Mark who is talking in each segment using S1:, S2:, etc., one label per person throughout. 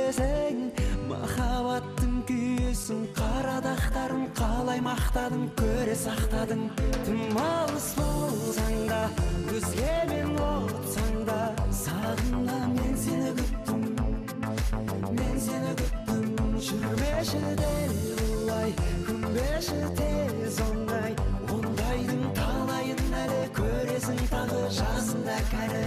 S1: сөйлесең, махаббаттың күйесін, қара дақтарын қалай мақтадың, көре сақтадың. Тым алыс болсаң да, өзгемен отсаң да, сағына мен сені күттім, мен сені күттім. Жүрмеші дел бұлай, күнбеші тез оңай, ондайдың талайын әлі көресің тағы жасында кәрі.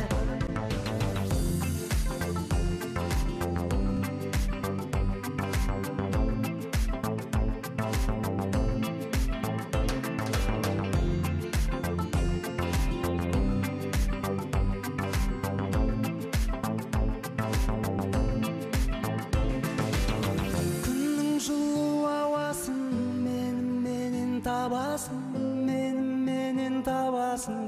S1: Менен табасың,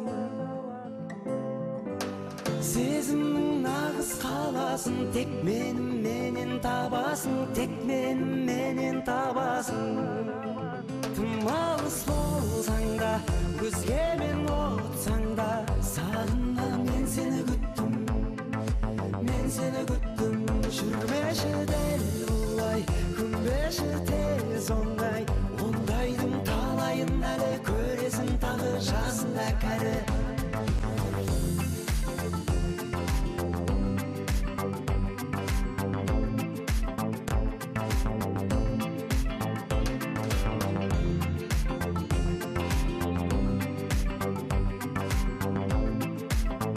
S1: сезімнің нағыз қаласын, тек менен табасың, тек менен табасың. Тым алыс болсаң да, өзгемен отсаң да, сағына мен сені күттім, мен сені күттім. Жүрмеші дел бұлай, күнбеші тез оңай, ондайдың талайын әлі көресің тағы жасында кәрі.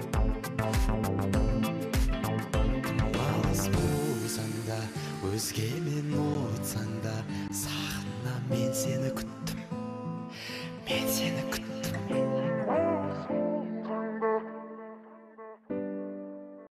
S1: Алыс болсаң да, өзге